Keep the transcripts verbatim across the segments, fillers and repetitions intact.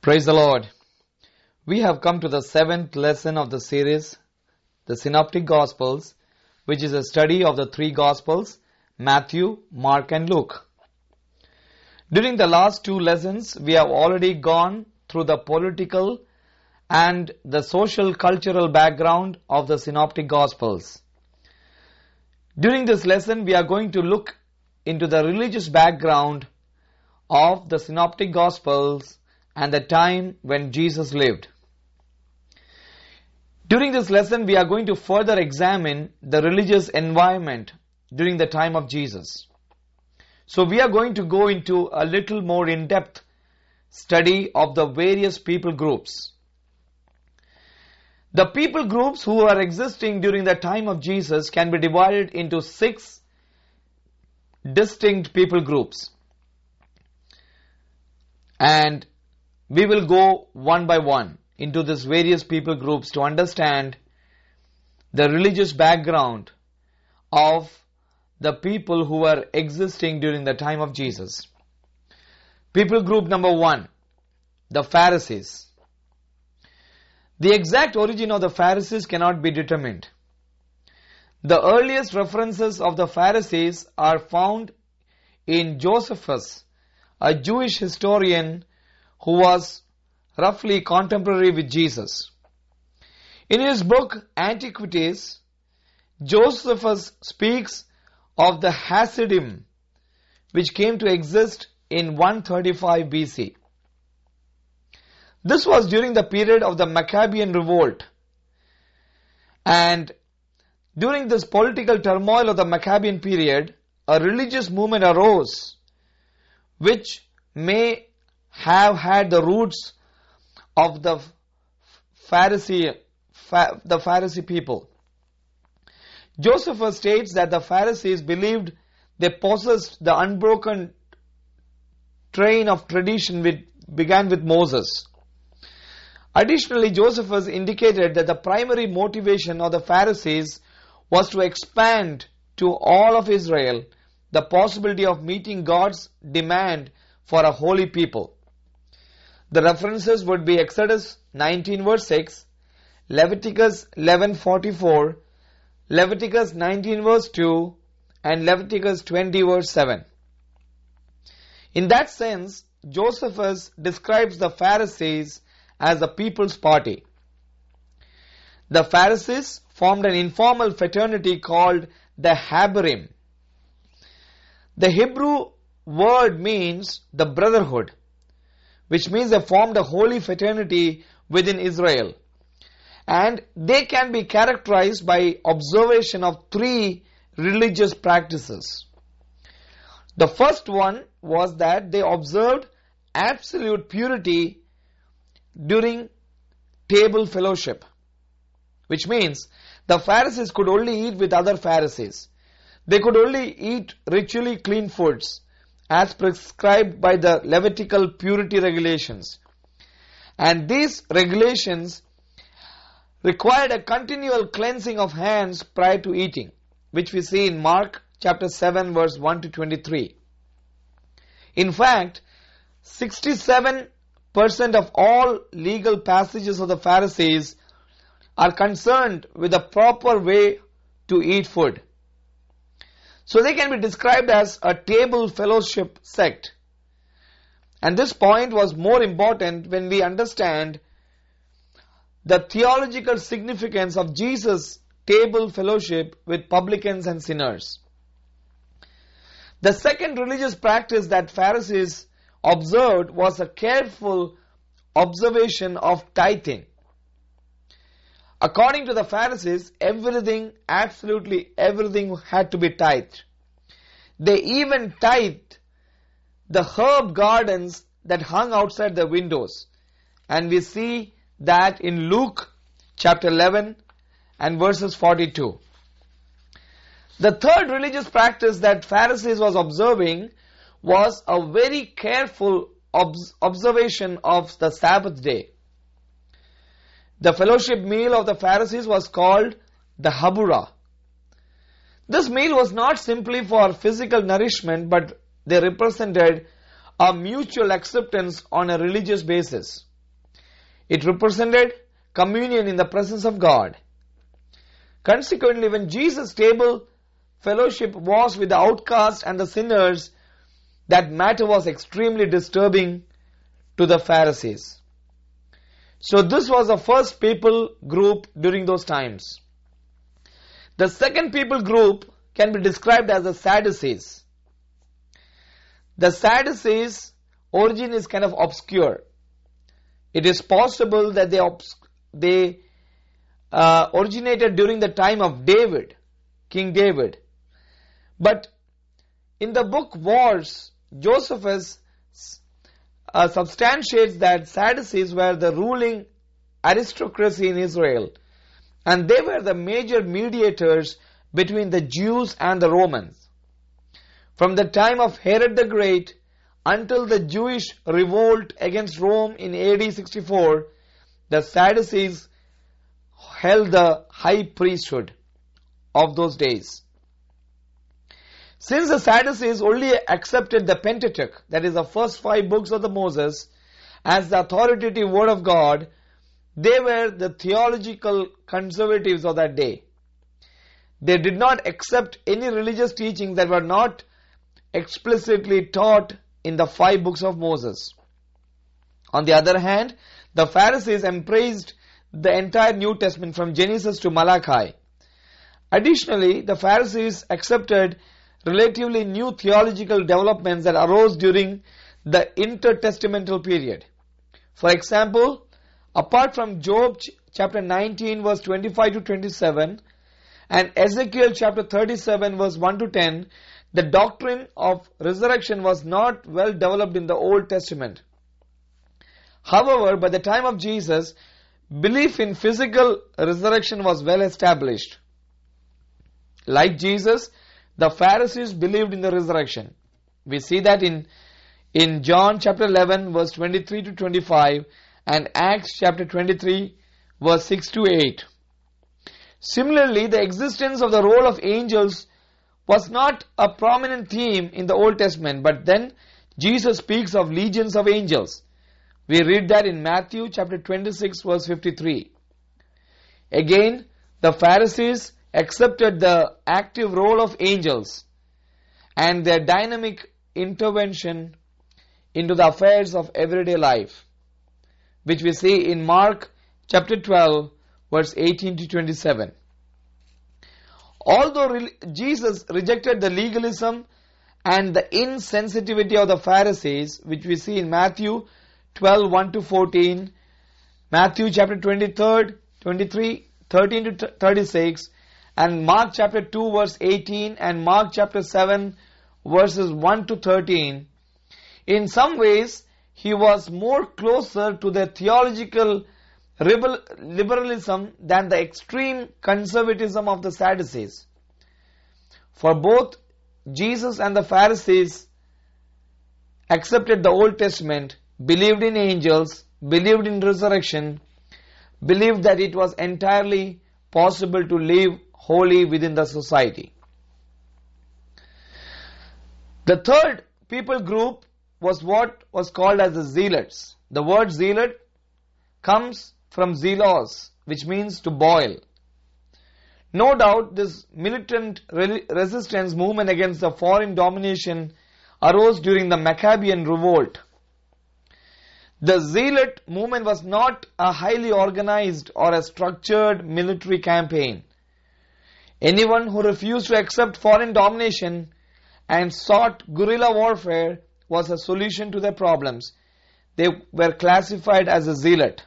Praise the Lord. We have come to the seventh lesson of the series, the Synoptic Gospels, which is a study of the three Gospels, Matthew, Mark and Luke. During the last two lessons, we have already gone through the political and the social cultural background of the Synoptic Gospels. During this lesson, we are going to look into the religious background of the Synoptic Gospels and the time when Jesus lived. During this lesson, we are going to further examine the religious environment during the time of Jesus. So we are going to go into a little more in-depth study of the various people groups. The people groups who are existing during the time of Jesus can be divided into six distinct people groups. And we will go one by one into these various people groups to understand the religious background of the people who were existing during the time of Jesus. People group number one, the Pharisees. The exact origin of the Pharisees cannot be determined. The earliest references of the Pharisees are found in Josephus, a Jewish historian who was roughly contemporary with Jesus. In his book Antiquities, Josephus speaks of the Hasidim, which came to exist in one thirty-five B C. This was during the period of the Maccabean revolt. And during this political turmoil of the Maccabean period, a religious movement arose which may have had the roots of the Pharisee, the Pharisee people. Josephus states that the Pharisees believed they possessed the unbroken train of tradition which began with Moses. Additionally, Josephus indicated that the primary motivation of the Pharisees was to expand to all of Israel the possibility of meeting God's demand for a holy people. The references would be Exodus nineteen verse six, Leviticus eleven forty-four, Leviticus nineteen verse two, and Leviticus twenty verse seven. In that sense, Josephus describes the Pharisees as the people's party. The Pharisees formed an informal fraternity called the Habarim. The Hebrew word means the brotherhood, which means they formed a holy fraternity within Israel. And they can be characterized by observation of three religious practices. The first one was that they observed absolute purity during table fellowship, which means the Pharisees could only eat with other Pharisees. They could only eat ritually clean foods as prescribed by the Levitical purity regulations. And these regulations required a continual cleansing of hands prior to eating, which we see in Mark chapter seven verse one to twenty-three. In fact, sixty-seven percent of all legal passages of the Pharisees are concerned with the proper way to eat food. So they can be described as a table fellowship sect. And this point was more important when we understand the theological significance of Jesus' table fellowship with publicans and sinners. The second religious practice that Pharisees observed was a careful observation of tithing. According to the Pharisees, everything, absolutely everything had to be tithed. They even tithed the herb gardens that hung outside the windows. And we see that in Luke chapter eleven and verses forty-two. The third religious practice that Pharisees was observing was a very careful obs- observation of the Sabbath day. The fellowship meal of the Pharisees was called the Habura. This meal was not simply for physical nourishment, but they represented a mutual acceptance on a religious basis. It represented communion in the presence of God. Consequently, when Jesus' table fellowship was with the outcasts and the sinners, that matter was extremely disturbing to the Pharisees. So this was the first people group during those times. The second people group can be described as the Sadducees. The Sadducees' origin is kind of obscure. It is possible that they, they uh, originated during the time of David, King David. But in the book Wars, Josephus uh, substantiates that Sadducees were the ruling aristocracy in Israel, and they were the major mediators between the Jews and the Romans. From the time of Herod the Great until the Jewish revolt against Rome in A D sixty-four, the Sadducees held the high priesthood of those days. Since the Sadducees only accepted the Pentateuch, that is the first five books of the Moses, as the authoritative word of God, they were the theological conservatives of that day. They did not accept any religious teachings that were not explicitly taught in the five books of Moses. On the other hand, the Pharisees embraced the entire New Testament from Genesis to Malachi. Additionally, the Pharisees accepted relatively new theological developments that arose during the intertestamental period. For example, apart from Job ch- chapter nineteen verse twenty-five to twenty-seven and Ezekiel chapter thirty-seven verse one to ten, the doctrine of resurrection was not well developed in the Old Testament. However, by the time of Jesus, belief in physical resurrection was well established. Like Jesus, the Pharisees believed in the resurrection. We see that in, in John chapter eleven verse twenty-three to twenty-five and Acts chapter twenty-three verse six to eight. Similarly, the existence of the role of angels was not a prominent theme in the Old Testament, but then Jesus speaks of legions of angels. We read that in Matthew chapter twenty-six verse fifty-three. Again, the Pharisees accepted the active role of angels and their dynamic intervention into the affairs of everyday life, which we see in Mark chapter twelve verse eighteen to twenty-seven. Although re- Jesus rejected the legalism and the insensitivity of the Pharisees, which we see in Matthew twelve one to fourteen, Matthew chapter twenty-three, twenty-three, thirteen to thirty-six, and Mark chapter two verse eighteen and Mark chapter seven verses one to thirteen, in some ways he was more closer to the theological liberalism than the extreme conservatism of the Sadducees. For both Jesus and the Pharisees accepted the Old Testament, believed in angels, believed in resurrection, believed that it was entirely possible to live holy within the society. The third people group was what was called as the zealots. The word zealot comes from zelos, which means to boil. No doubt this militant re- resistance movement against the foreign domination arose during the Maccabean revolt. The zealot movement was not a highly organized or a structured military campaign. Anyone who refused to accept foreign domination and sought guerrilla warfare was a solution to their problems. They were classified as a zealot.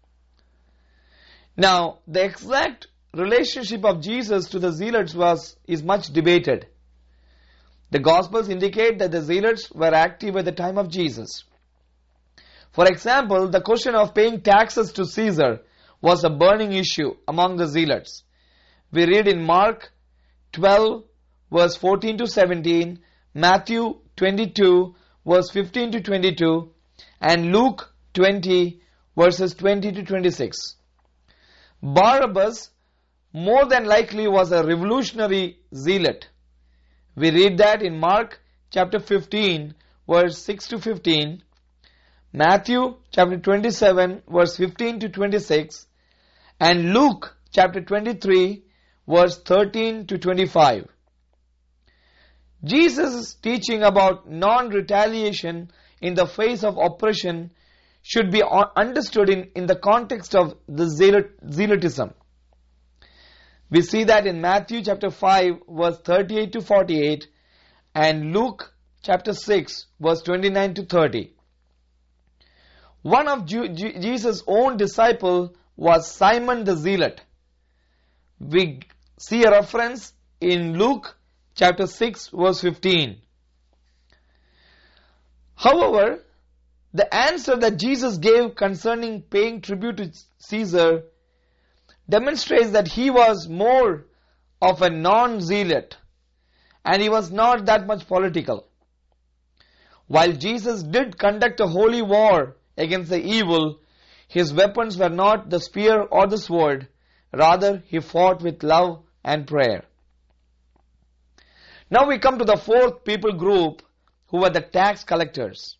Now, the exact relationship of Jesus to the zealots was is much debated. The Gospels indicate that the zealots were active at the time of Jesus. For example, the question of paying taxes to Caesar was a burning issue among the zealots. We read in Mark twelve verse fourteen to seventeen, Matthew twenty-two verse fifteen to twenty-two, and Luke twenty verses twenty to twenty-six. Barabbas more than likely was a revolutionary zealot. We read that in Mark chapter fifteen verse six to fifteen, Matthew chapter twenty-seven verse fifteen to twenty-six and Luke chapter twenty-three verse thirteen to twenty-five. Jesus' teaching about non-retaliation in the face of oppression should be understood in, in the context of the zealot, zealotism. We see that in Matthew chapter five verse thirty-eight to forty-eight and Luke chapter six verse twenty-nine to thirty. One of Jesus' own disciples was Simon the Zealot. We see a reference in Luke chapter six verse fifteen. However, the answer that Jesus gave concerning paying tribute to Caesar demonstrates that he was more of a non-zealot and he was not that much political. While Jesus did conduct a holy war against the evil, his weapons were not the spear or the sword. Rather, he fought with love and prayer. Now we come to the fourth people group, who were the tax collectors.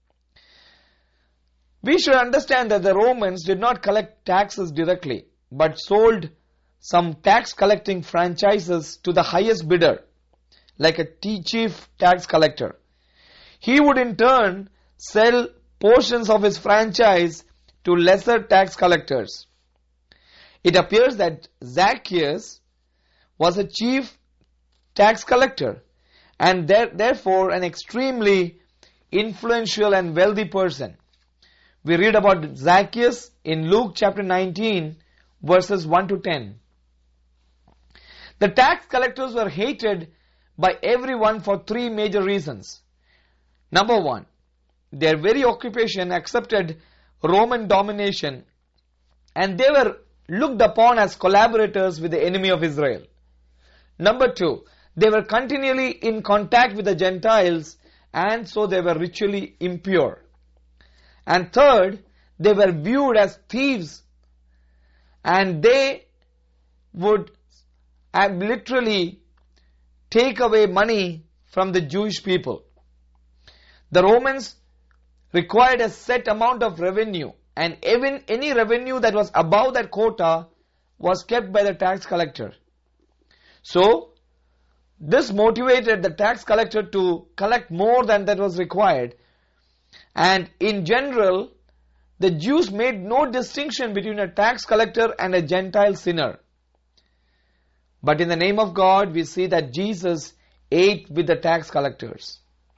We should understand that the Romans did not collect taxes directly, but sold some tax collecting franchises to the highest bidder, like a chief tax collector. He would in turn sell portions of his franchise to lesser tax collectors. It appears that Zacchaeus was a chief tax collector and there, therefore an extremely influential and wealthy person. We read about Zacchaeus in Luke chapter nineteen verses one to ten. The tax collectors were hated by everyone for three major reasons. Number one, their very occupation accepted Roman domination and they were looked upon as collaborators with the enemy of Israel. Number two, they were continually in contact with the Gentiles and so they were ritually impure. And third, they were viewed as thieves and they would literally take away money from the Jewish people. The Romans required a set amount of revenue and even any revenue that was above that quota was kept by the tax collector. So, this motivated the tax collector to collect more than that was required. And in general, the Jews made no distinction between a tax collector and a Gentile sinner. But in the name of God, we see that Jesus ate with the tax collectors.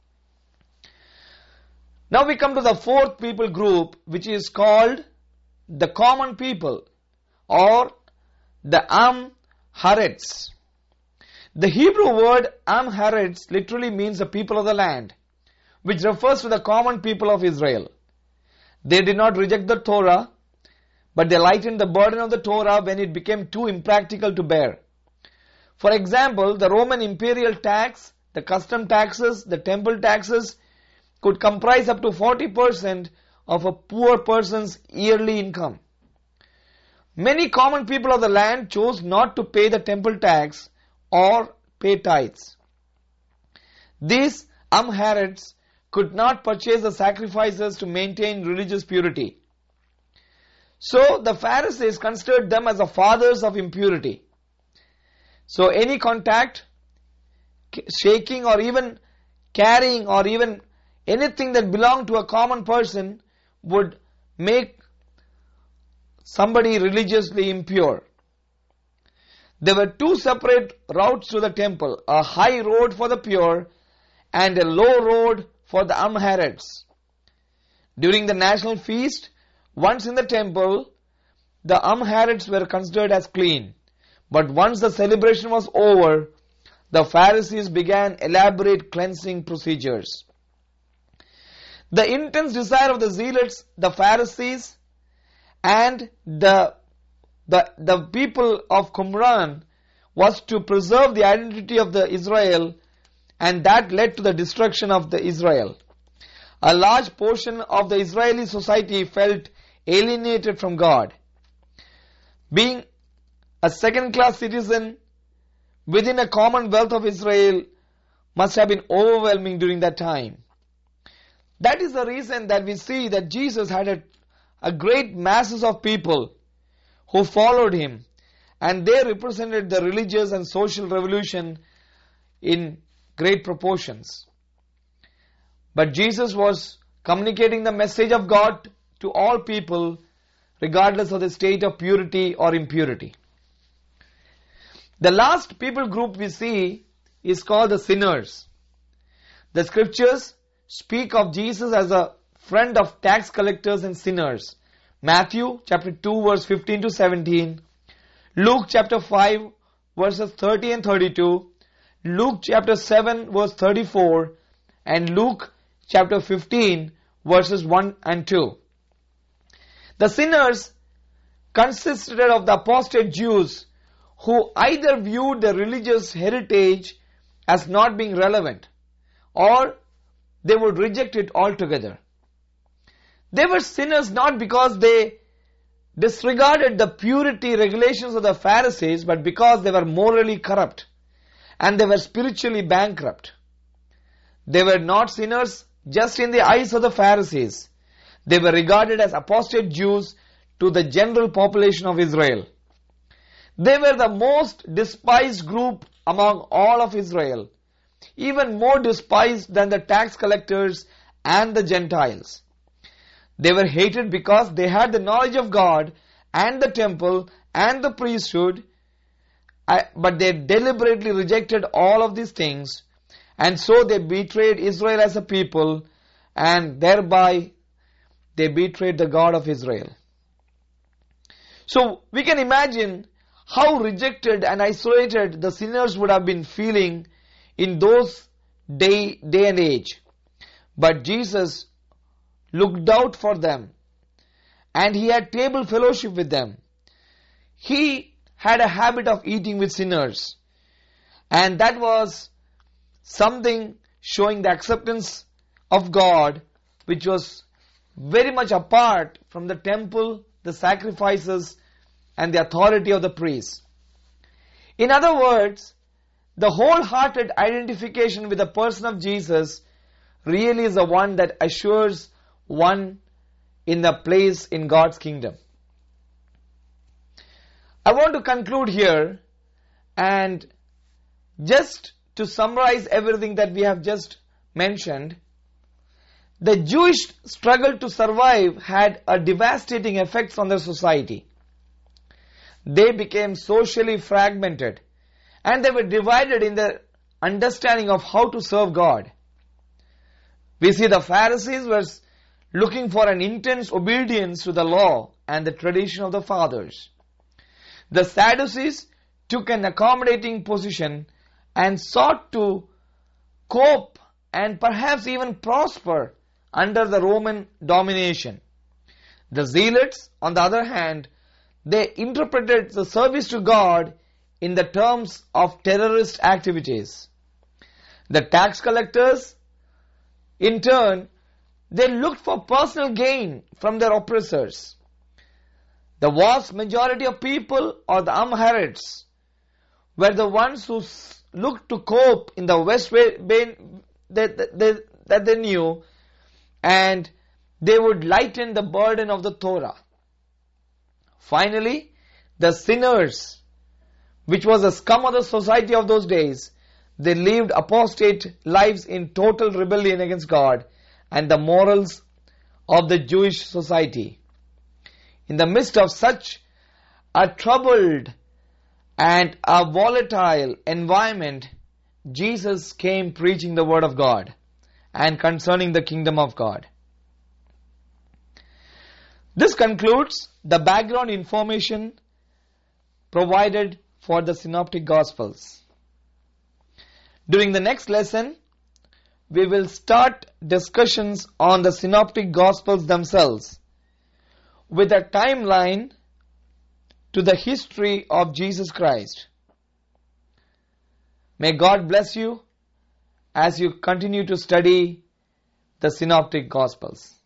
Now we come to the fourth people group, which is called the common people or the Am-Haretz. The Hebrew word Am-Haretz literally means the people of the land, which refers to the common people of Israel. They did not reject the Torah, but they lightened the burden of the Torah when it became too impractical to bear. For example, the Roman imperial tax, the custom taxes, the temple taxes could comprise up to forty percent of a poor person's yearly income. Many common people of the land chose not to pay the temple tax or pay tithes. These Am-Haretz could not purchase the sacrifices to maintain religious purity. So the Pharisees considered them as the fathers of impurity. So any contact, shaking or even carrying or even anything that belonged to a common person would make somebody religiously impure. There were two separate routes to the temple, a high road for the pure and a low road for the Am-Haretz. During the national feast, once in the temple, the Am-Haretz were considered as clean. But once the celebration was over, the Pharisees began elaborate cleansing procedures. The intense desire of the zealots, the Pharisees, and the, the, the people of Qumran was to preserve the identity of the Israel, and that led to the destruction of the Israel. A large portion of the Israeli society felt alienated from God. Being a second-class citizen within a commonwealth of Israel must have been overwhelming during that time. That is the reason that we see that Jesus had a, a great masses of people who followed him, and they represented the religious and social revolution in great proportions. But Jesus was communicating the message of God to all people, regardless of the state of purity or impurity. The last people group we see is called the sinners. The scriptures speak of Jesus as a friend of tax collectors and sinners. Matthew chapter two verse fifteen to seventeen, Luke chapter five verses thirty and thirty-two, Luke chapter seven verse thirty-four, and Luke chapter fifteen verses one and two. The sinners consisted of the apostate Jews who either viewed the religious heritage as not being relevant, or they would reject it altogether. They were sinners not because they disregarded the purity regulations of the Pharisees, but because they were morally corrupt and they were spiritually bankrupt. They were not sinners just in the eyes of the Pharisees. They were regarded as apostate Jews to the general population of Israel. They were the most despised group among all of Israel, even more despised than the tax collectors and the Gentiles. They were hated because they had the knowledge of God and the temple and the priesthood, but they deliberately rejected all of these things, and so they betrayed Israel as a people, and thereby they betrayed the God of Israel. So we can imagine how rejected and isolated the sinners would have been feeling in those day, day and age. But Jesus looked out for them, and he had table fellowship with them. He had a habit of eating with sinners, and that was something showing the acceptance of God, which was very much apart from the temple, the sacrifices, and the authority of the priests. In other words, the wholehearted identification with the person of Jesus really is the one that assures one in the place in God's kingdom. I want to conclude here, and just to summarize everything that we have just mentioned, the Jewish struggle to survive had a devastating effect on their society. They became socially fragmented, and they were divided in their understanding of how to serve God. We see the Pharisees were looking for an intense obedience to the law and the tradition of the fathers. The Sadducees took an accommodating position and sought to cope and perhaps even prosper under the Roman domination. The Zealots, on the other hand, they interpreted the service to God in the terms of terrorist activities. The tax collectors, in turn, they looked for personal gain from their oppressors. The vast majority of people, or the Amharites, were the ones who looked to cope in the West way that they, that they knew, and they would lighten the burden of the Torah. Finally, the sinners, which was the scum of the society of those days, they lived apostate lives in total rebellion against God and the morals of the Jewish society. In the midst of such a troubled and a volatile environment, Jesus came preaching the word of God and concerning the kingdom of God. This concludes the background information provided for the Synoptic Gospels. During the next lesson, we will start discussions on the Synoptic Gospels themselves, with a timeline to the history of Jesus Christ. May God bless you as you continue to study the Synoptic Gospels.